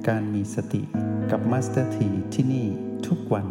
การมีสติกับมาสเตอร์ทีที่นี่ทุกวัน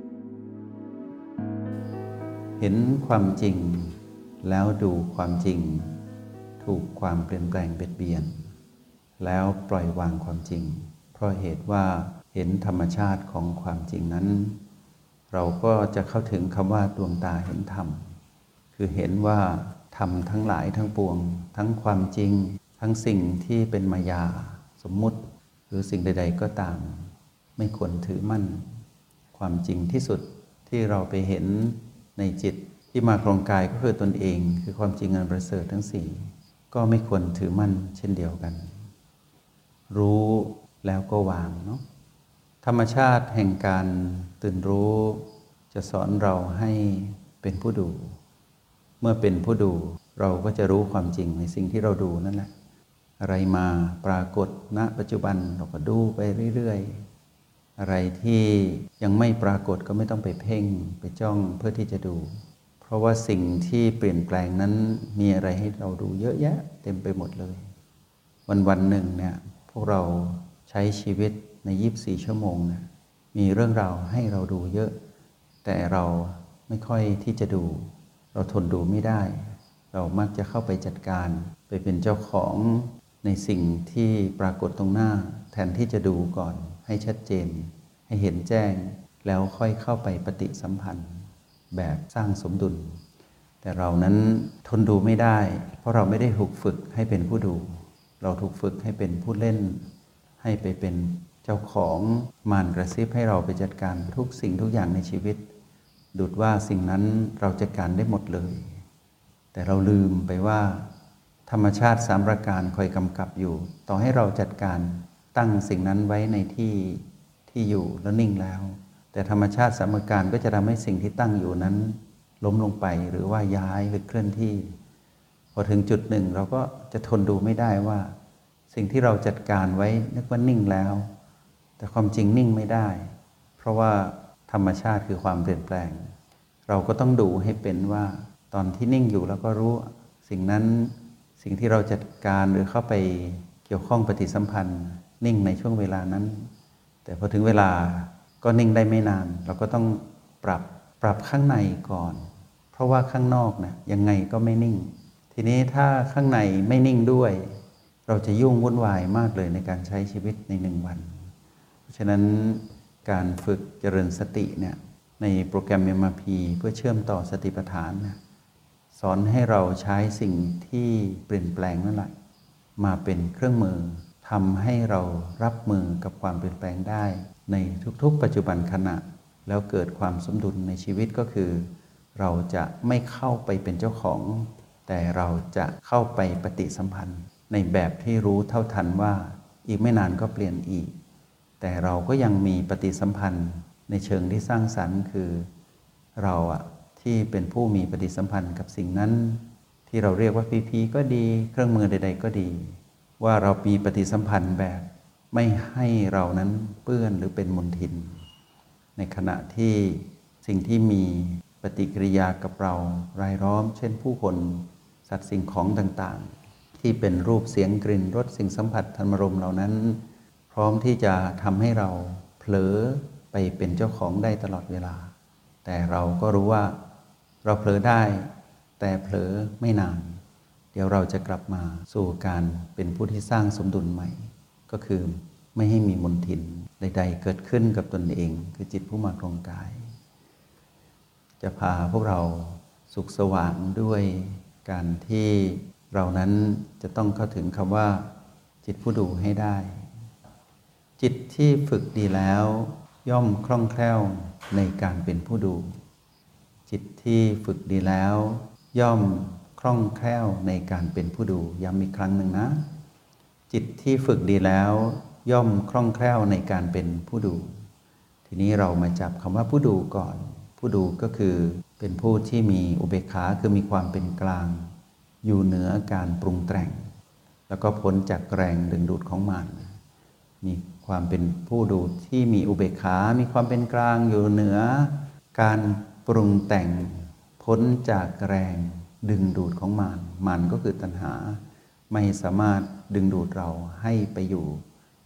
เห็นความจริงแล้วดูความจริงถูกความเปลี่ยนแปลงเบียดเบียนแล้วปล่อยวางความจริงเพราะเหตุว่าเห็นธรรมชาติของความจริงนั้นเราก็จะเข้าถึงคำว่าดวงตาเห็นธรรมคือเห็นว่าธรรมทั้งหลายทั้งปวงทั้งความจริงทั้งสิ่งที่เป็นมายาสมมุติหรือสิ่งใดๆก็ตามไม่ควรถือมั่นความจริงที่สุดที่เราไปเห็นในจิตที่มาครองกายก็คือตนเองคือความจริงอันประเสริฐทั้งสี่ก็ไม่ควรถือมั่นเช่นเดียวกันรู้แล้วก็วางเนาะธรรมชาติแห่งการตื่นรู้จะสอนเราให้เป็นผู้ดูเมื่อเป็นผู้ดูเราก็จะรู้ความจริงในสิ่งที่เราดูนั่นแหละอะไรมาปรากฏณปัจจุบันเราก็ดูไปเรื่อยๆอะไรที่ยังไม่ปรากฏก็ไม่ต้องไปเพ่งไปจ้องเพื่อที่จะดูเพราะว่าสิ่งที่เปลี่ยนแปลงนั้นมีอะไรให้เราดูเยอะแยะเต็มไปหมดเลยวันๆหนึ่งเนี่ยพวกเราใช้ชีวิตใน24ชั่วโมงเนี่ยมีเรื่องราวให้เราดูเยอะแต่เราไม่ค่อยที่จะดูเราทนดูไม่ได้เรามักจะเข้าไปจัดการไปเป็นเจ้าของในสิ่งที่ปรากฏตรงหน้าแทนที่จะดูก่อนให้ชัดเจนให้เห็นแจ้งแล้วค่อยเข้าไปปฏิสัมพันธ์แบบสร้างสมดุลแต่เรานั้นทนดูไม่ได้เพราะเราไม่ได้ถูกฝึกให้เป็นผู้ดูเราถูกฝึกให้เป็นผู้เล่นให้ไปเป็นเจ้าของมารกระซิบให้เราไปจัดการทุกสิ่งทุกอย่างในชีวิตดุจว่าสิ่งนั้นเราจัดการได้หมดเลยแต่เราลืมไปว่าธรรมชาติ3ประการคอยกำกับอยู่ต่อให้เราจัดการตั้งสิ่งนั้นไว้ในที่อยู่แล้วนิ่งแล้วแต่ธรรมชาติ3ประการก็จะทำให้สิ่งที่ตั้งอยู่นั้นล้มลงไปหรือว่าย้ายหรือเคลื่อนที่พอถึงจุดหนึ่งเราก็จะทนดูไม่ได้ว่าสิ่งที่เราจัดการไว้นึกว่านิ่งแล้วแต่ความจริงนิ่งไม่ได้เพราะว่าธรรมชาติคือความเปลี่ยนแปลงเราก็ต้องดูให้เป็นว่าตอนที่นิ่งอยู่แล้วก็รู้สิ่งนั้นสิ่งที่เราจัดการหรือเข้าไปเกี่ยวข้องปฏิสัมพันธ์นิ่งในช่วงเวลานั้นแต่พอถึงเวลาก็นิ่งได้ไม่นานเราก็ต้องปรับข้างในก่อนเพราะว่าข้างนอกนะยังไงก็ไม่นิ่งทีนี้ถ้าข้างในไม่นิ่งด้วยเราจะยุ่งวุ่นวายมากเลยในการใช้ชีวิตใน1วันเพราะฉะนั้นการฝึกเจริญสติเนี่ยในโปรแกรม MRP เพื่อเชื่อมต่อสติปัฏฐานนะสอนให้เราใช้สิ่งที่เปลี่ยนแปลงนั่นแหละมาเป็นเครื่องมือทำให้เรารับมือกับความเปลี่ยนแปลงได้ในทุกๆปัจจุบันขณะแล้วเกิดความสมดุลในชีวิตก็คือเราจะไม่เข้าไปเป็นเจ้าของแต่เราจะเข้าไปปฏิสัมพันธ์ในแบบที่รู้เท่าทันว่าอีกไม่นานก็เปลี่ยนอีกแต่เราก็ยังมีปฏิสัมพันธ์ในเชิงที่สร้างสรรค์คือเราที่เป็นผู้มีปฏิสัมพันธ์กับสิ่งนั้นที่เราเรียกว่าพีก็ดีเครื่องมือใดๆก็ดีว่าเรามีปฏิสัมพันธ์แบบไม่ให้เรานั้นเปื้อนหรือเป็นมลทินในขณะที่สิ่งที่มีปฏิกิริยากับเรารายล้อมเช่นผู้คนสัตว์สิ่งของต่างๆที่เป็นรูปเสียงกลิ่นรสสิ่งสัมผัสธรรมารมณ์เหล่านั้นพร้อมที่จะทำให้เราเผลอไปเป็นเจ้าของได้ตลอดเวลาแต่เราก็รู้ว่าเราเผลอได้แต่เผลอไม่นานเดี๋ยวเราจะกลับมาสู่การเป็นผู้ที่สร้างสมดุลใหม่ก็คือไม่ให้มีมลทินใดๆเกิดขึ้นกับตนเองคือจิตผู้มาครองกายจะพาพวกเราสุขสว่างด้วยการที่เรานั้นจะต้องเข้าถึงคำว่าจิตผู้ดูให้ได้จิตที่ฝึกดีแล้วย่อมคล่องแคล่วในการเป็นผู้ดูจิตที่ฝึกดีแล้วย่อมคล่องแคล่วในการเป็นผู้ดูย้ำอีกครั้งหนึ่งนะจิตที่ฝึกดีแล้วย่อมคล่องแคล่วในการเป็นผู้ดูทีนี้เรามาจับคำว่าผู้ดูก่อนผู้ดูก็คือเป็นผู้ที่มีอุเบกขาคือมีความเป็นกลางอยู่เหนือการปรุงแต่งแล้วก็พ้นจากแรงดึงดูดของมารมีความเป็นผู้ดูที่มีอุเบกขามีความเป็นกลางอยู่เหนือการปรุงแต่งพ้นจากแรงดึงดูดของมารก็คือตัณหาไม่สามารถดึงดูดเราให้ไปอยู่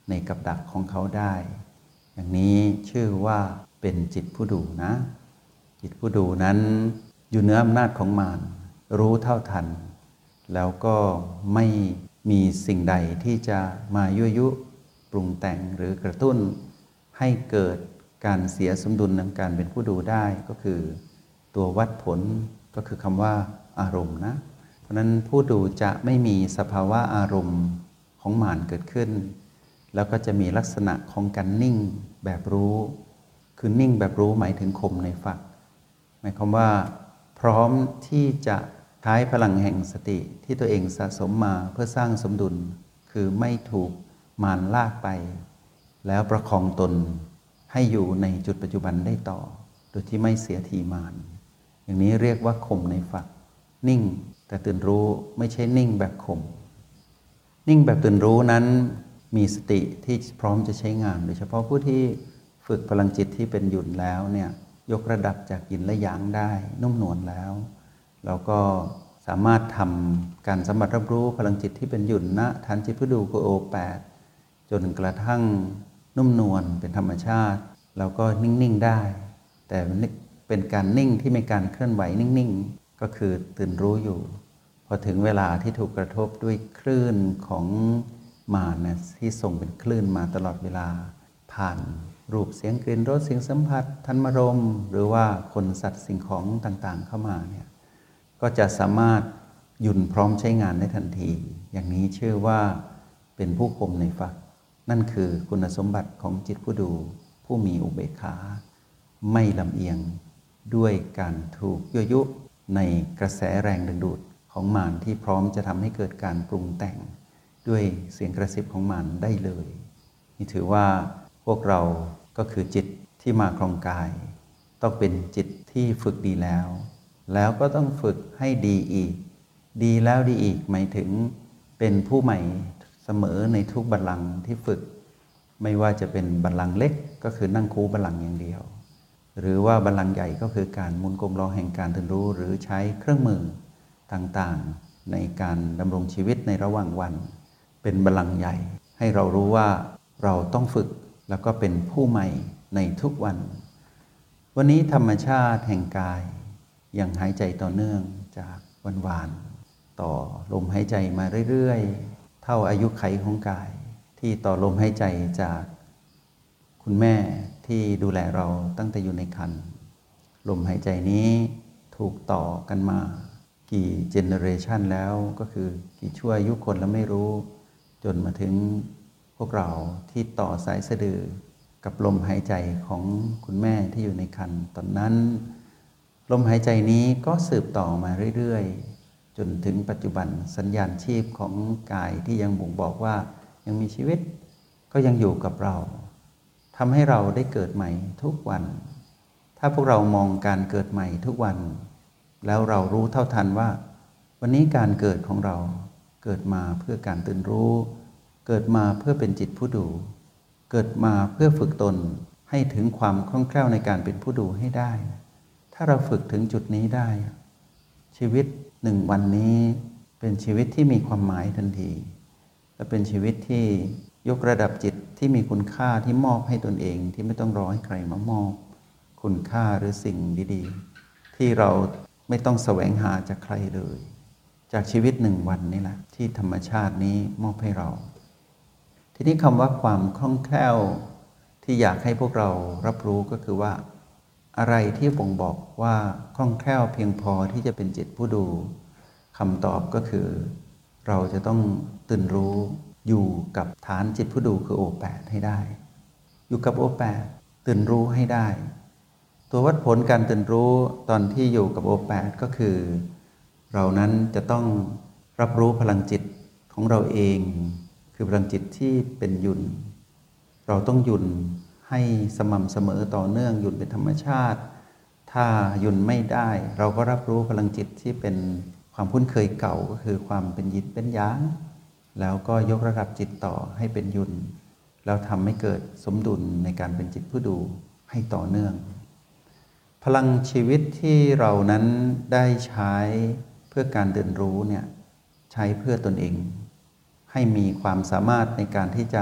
ในกับดักของเขาได้ อย่างนี้ชื่อว่าเป็นจิตผู้ดูนะจิตผู้ดูนั้นอยู่เหนืออำนาจของมารรู้เท่าทันแล้วก็ไม่มีสิ่งใดที่จะมายั่วยุปรุงแต่งหรือกระตุ้นให้เกิดการเสียสมดุลในการเป็นผู้ดูได้ก็คือตัววัดผลก็คือคำว่าอารมณ์นะเพราะนั้นผู้ดูจะไม่มีสภาวะอารมณ์ของมารเกิดขึ้นแล้วก็จะมีลักษณะของการนิ่งแบบรู้คือนิ่งแบบรู้หมายถึงคมในฝักหมายความว่าพร้อมที่จะใช้พลังแห่งสติที่ตัวเองสะสมมาเพื่อสร้างสมดุลคือไม่ถูกมารลากไปแล้วประคองตนให้อยู่ในจุดปัจจุบันได้ต่อโดยที่ไม่เสียทีมารอย่างนี้เรียกว่าคมในฝักนิ่งแต่ตื่นรู้ไม่ใช่นิ่งแบบคมนิ่งแบบตื่นรู้นั้นมีสติที่พร้อมจะใช้งานโดยเฉพาะผู้ที่ฝึกพลังจิตที่เป็นหยุดแล้วเนี่ยยกระดับจากหยินและหยางได้นุ่มนวลแล้วเราก็สามารถทำการสัมผัสรับรู้พลังจิตที่เป็นหยุ่นณฐานจิตผู้ดูคือO8จนกระทั่งนุ่มนวลเป็นธรรมชาติแล้วก็นิ่งๆได้แต่เป็นการนิ่งที่มีการเคลื่อนไหวนิ่งๆก็คือตื่นรู้อยู่พอถึงเวลาที่ถูกกระทบด้วยคลื่นของมารนะที่ส่งเป็นคลื่นมาตลอดเวลาผ่านรูปเสียงกลิ่นรสเสียงสัมผัสธรรมารมณ์หรือว่าคนสัตว์สิ่งของต่างๆเข้ามาเนี่ยก็จะสามารถหยุดพร้อมใช้งานได้ทันทีอย่างนี้ชื่อว่าเป็นผู้คมในฝักนั่นคือคุณสมบัติของจิตผู้ดูผู้มีอุเบกขาไม่ลำเอียงด้วยการถูกยั่วยุในกระแสแรงดึงดูดของมารที่พร้อมจะทำให้เกิดการปรุงแต่งด้วยเสียงกระซิบของมารได้เลยนี่ถือว่าพวกเราก็คือจิตที่มาครองกายต้องเป็นจิตที่ฝึกดีแล้วก็ต้องฝึกให้ดีอีกดีแล้วดีอีกหมายถึงเป็นผู้ใหม่เสมอในทุกบัลลังก์ที่ฝึกไม่ว่าจะเป็นบัลลังก์เล็กก็คือนั่งคูบัลลังก์อย่างเดียวหรือว่าบัลลังก์ใหญ่ก็คือการหมุนกลมล้อแห่งการตื่นรู้หรือใช้เครื่องมือต่างๆในการดำรงชีวิตในระหว่างวันเป็นบัลลังก์ใหญ่ให้เรารู้ว่าเราต้องฝึกแล้วก็เป็นผู้ใหม่ในทุกวันวันนี้ธรรมชาติแห่งกายยังหายใจต่อเนื่องจากวันวานต่อลมหายใจมาเรื่อยๆเท่าอายุไขของกายที่ต่อลมหายใจจากคุณแม่ที่ดูแลเราตั้งแต่อยู่ในครรภ์ลมหายใจนี้ถูกต่อกันมากี่เจเนอเรชันแล้วก็คือกี่ชั่วอายุคนแล้วไม่รู้จนมาถึงพวกเราที่ต่อสายสะดือกับลมหายใจของคุณแม่ที่อยู่ในครรภ์ตอนนั้นลมหายใจนี้ก็สืบต่อมาเรื่อยๆจนถึงปัจจุบันสัญญาณชีพของกายที่ยังบ่งบอกว่ายังมีชีวิตก็ยังอยู่กับเราทำให้เราได้เกิดใหม่ทุกวันถ้าพวกเรามองการเกิดใหม่ทุกวันแล้วเรารู้เท่าทันว่าวันนี้การเกิดของเราเกิดมาเพื่อการตื่นรู้เกิดมาเพื่อเป็นจิตผู้ดูเกิดมาเพื่อฝึกตนให้ถึงความคล่องแคล่วในการเป็นผู้ดูให้ได้ถ้าเราฝึกถึงจุดนี้ได้ชีวิตหนึ่งวันนี้เป็นชีวิตที่มีความหมายทันทีและเป็นชีวิตที่ยกระดับจิตที่มีคุณค่าที่มอบให้ตนเองที่ไม่ต้องรอให้ใครมามอบคุณค่าหรือสิ่งดีๆที่เราไม่ต้องแสวงหาจากใครเลยจากชีวิตหนึ่งวันนี่แหละที่ธรรมชาตินี้มอบให้เราทีนี้คำว่าความคล่องแคล่วที่อยากให้พวกเรารับรู้ก็คือว่าอะไรที่บ่งบอกว่าคล่องแคล่วเพียงพอที่จะเป็นจิตผู้ดูคำตอบก็คือเราจะต้องตื่นรู้อยู่กับฐานจิตผู้ดูคือO8ให้ได้อยู่กับO8ตื่นรู้ให้ได้ตัววัดผลการตื่นรู้ตอนที่อยู่กับO8ก็คือเรานั้นจะต้องรับรู้พลังจิตของเราเองคือพลังจิตที่เป็นหยุ่นเราต้องหยุ่นให้สม่ำเสมอต่อเนื่องหยุ่นเป็นธรรมชาติถ้าหยุ่นไม่ได้เราก็รับรู้พลังจิตที่เป็นความคุ้นเคยเก่าก็คือความเป็นยินเป็นหยางแล้วก็ยกระดับจิตต่อให้เป็นหยุ่นแล้วทำให้เกิดสมดุลในการเป็นจิตผู้ดูให้ต่อเนื่องพลังชีวิตที่เรานั้นได้ใช้เพื่อการตื่นรู้เนี่ยใช้เพื่อตนเองให้มีความสามารถในการที่จะ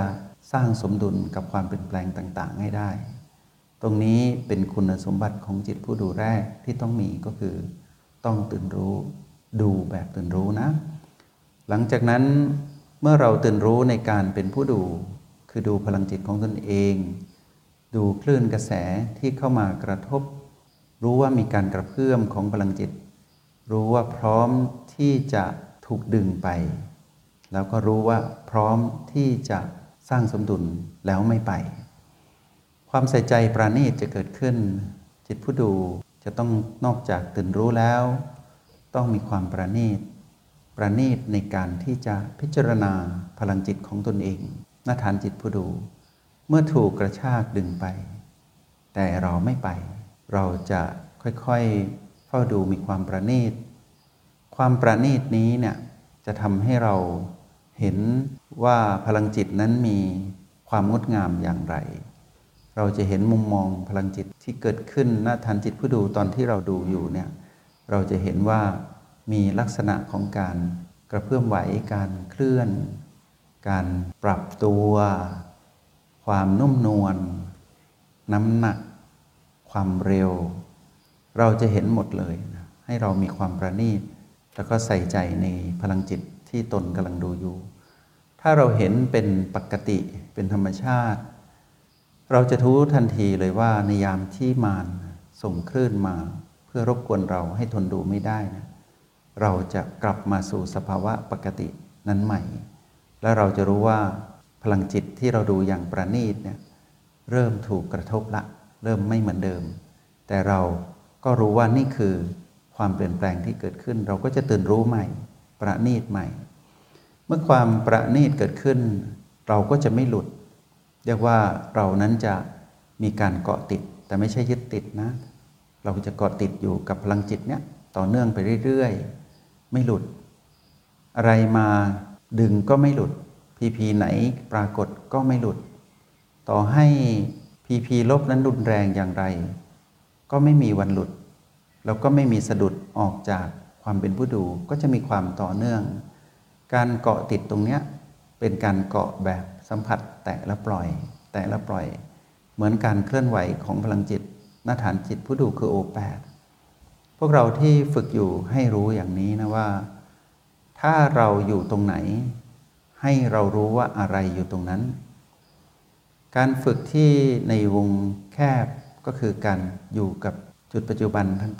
สร้างสมดุลกับความเปลี่ยนแปลงต่างๆให้ได้ตรงนี้เป็นคุณสมบัติของจิตผู้ดูแรกที่ต้องมีก็คือต้องตื่นรู้ดูแบบตื่นรู้นะหลังจากนั้นเมื่อเราตื่นรู้ในการเป็นผู้ดูคือดูพลังจิตของตนเองดูคลื่นกระแสที่เข้ามากระทบรู้ว่ามีการกระเพื่อมของพลังจิตรู้ว่าพร้อมที่จะถูกดึงไปแล้วก็รู้ว่าพร้อมที่จะสร้างสมดุลแล้วไม่ไปความใส่ใจปราณีตจะเกิดขึ้นจิตผู้ดูจะต้องนอกจากตื่นรู้แล้วต้องมีความปราณีตในการที่จะพิจารณาพลังจิตของตนเองณฐานจิตผู้ดูเมื่อถูกกระชากดึงไปแต่เราไม่ไปเราจะค่อยๆเฝ้าดูมีความปราณีตความปราณีตนี้เนี่ยจะทำให้เราเห็นว่าพลังจิตนั้นมีความงดงามอย่างไรเราจะเห็นมุมมองพลังจิตที่เกิดขึ้นณฐานจิตผู้ดูตอนที่เราดูอยู่เนี่ยเราจะเห็นว่ามีลักษณะของการกระเพื่อมไหวการเคลื่อนการปรับตัวความนุ่มนวลน้ำหนักความเร็วเราจะเห็นหมดเลยนะให้เรามีความประณีตแล้วก็ใส่ใจในพลังจิตที่ตนกำลังดูอยู่ถ้าเราเห็นเป็นปกติเป็นธรรมชาติเราจะรู้ทันทีเลยว่าในยามที่มารส่งคลื่นมาเพื่อรบกวนเราให้ทนดูไม่ได้นะเราจะกลับมาสู่สภาวะปกตินั้นใหม่และเราจะรู้ว่าพลังจิตที่เราดูอย่างประณีตเนี่ยเริ่มถูกกระทบละเริ่มไม่เหมือนเดิมแต่เราก็รู้ว่านี่คือความเปลี่ยนแปลงที่เกิดขึ้นเราก็จะตื่นรู้ใหม่ประณีตใหม่เมื่อความประณีตเกิดขึ้นเราก็จะไม่หลุดเรียกว่าเรานั้นจะมีการเกาะติดแต่ไม่ใช่ยึดติดนะเราจะเกาะติดอยู่กับพลังจิตเนี้ยต่อเนื่องไปเรื่อยๆไม่หลุดอะไรมาดึงก็ไม่หลุดพีไหนปรากฏก็ไม่หลุดต่อให้พีลบนั้นรุนแรงอย่างไรก็ไม่มีวันหลุดแล้วก็ไม่มีสะดุดออกจากความเป็นผู้ดูก็จะมีความต่อเนื่องการเกาะติดตรงเนี้ยเป็นการเกาะแบบสัมผัสแตะแล้วปล่อยแตะแล้วปล่อยเหมือนการเคลื่อนไหวของพลังจิตณฐานจิตผู้ดูคือโอแปดพวกเราที่ฝึกอยู่ให้รู้อย่างนี้นะว่าถ้าเราอยู่ตรงไหนให้เรารู้ว่าอะไรอยู่ตรงนั้นการฝึกที่ในวงแคบก็คือการอยู่กับจุดปัจจุบันทั้ง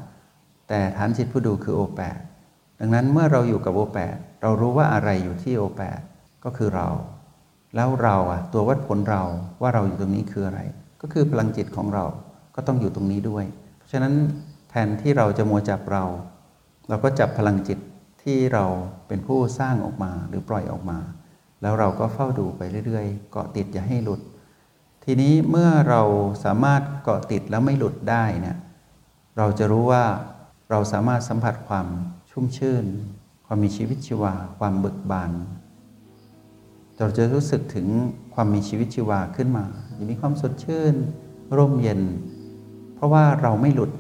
9แต่ฐานจิตผู้ดูคือโอแปดดังนั้นเมื่อเราอยู่กับโอแปดเรารู้ว่าอะไรอยู่ที่โอแปดก็คือเราแล้วเราตัววัดผลเราว่าเราอยู่ตรงนี้คืออะไรก็คือพลังจิตของเราก็ต้องอยู่ตรงนี้ด้วยเพราะฉะนั้นแทนที่เราจะมัวจับเราก็จับพลังจิตที่เราเป็นผู้สร้างออกมาหรือปล่อยออกมาแล้วเราก็เฝ้าดูไปเรื่อยๆเกาะติดอย่าให้หลุดทีนี้เมื่อเราสามารถเกาะติดแล้วไม่หลุดได้เนี่ยเราจะรู้ว่าเราสามารถสัมผัสความชุ่มชื่นความมีชีวิตชีวาความเบิกบานเราจะรู้สึกถึงความมีชีวิตชีวาขึ้นมาจะมีความสดชื่นร่มเย็นเพราะว่าเราไม่หลุด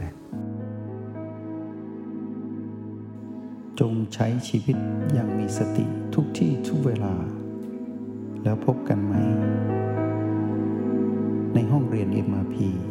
จงใช้ชีวิตอย่างมีสติทุกที่ทุกเวลาแล้วพบกันไหมในห้องเรียน MRP